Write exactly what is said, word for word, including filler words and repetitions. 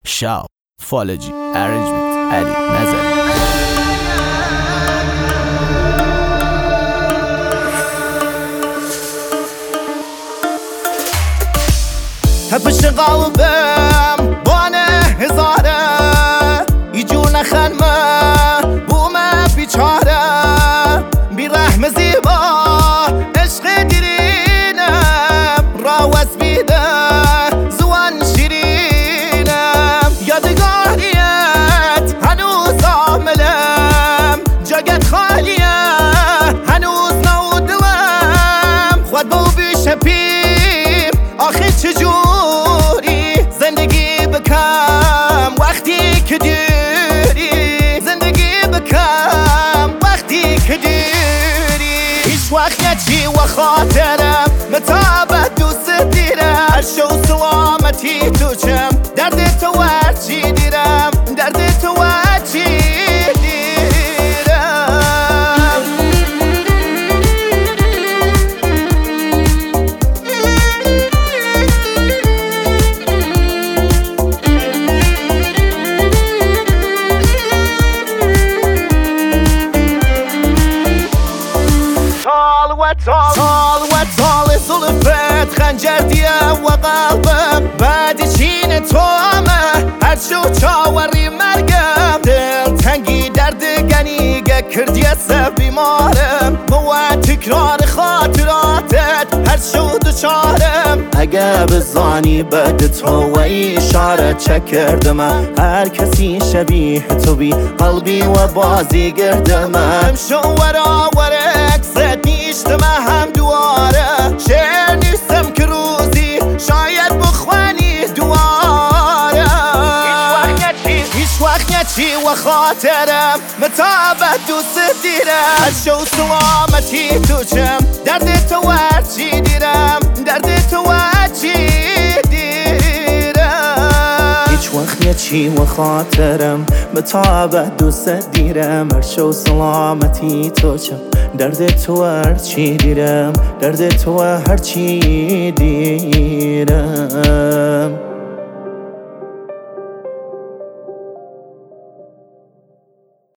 شاب فالجی ارنجمنت علی نظری. هفش قلبم بانه هزاره ایجور نخنمه بومه بیچاره بی رحم زیبا عشق دیرینم راوز بیده زوان شیرینم یادگاریت هنوز آملم جاگت خالیه هنوز نودلم خود بو بیشه پیم آخی چجوری زندگی بکم وقتی که دیری زندگی بکم وقتی که دیری هیچ وقت نچی و خاطرم متابت دوست دیرم هرشو سلامتی تو چم درد تو ورچی دیرم درد تو ورچی دیرم. طال و طال طال و طال زلفت خنجر دیه و قلبم بعد چین تو همه هر شو چاوری مرگم دل تنگی درد گنیگه کردی سف بیمارم با تکرار خاطراتت هر شو دوچارم اگه بزانی بعد تو و اشاره چه کردم هر کسی شبیه تو بی قلبی و بازی گردم شو ورا ورک نیشتم هم دواره شعر نیستم که روزی شاید بخوانی دواره هیچ وقت نچی و خاطرم متابت دوست دیرم شو سلامتی تو چم درد تو ورچی دیرم درد تو ورچی دیرم هیچ وقت نچی و خاطرم متابت دوست دیرم شو سلامتی تو چم درد تو هرچی دیرم درد تو هرچی دیرم.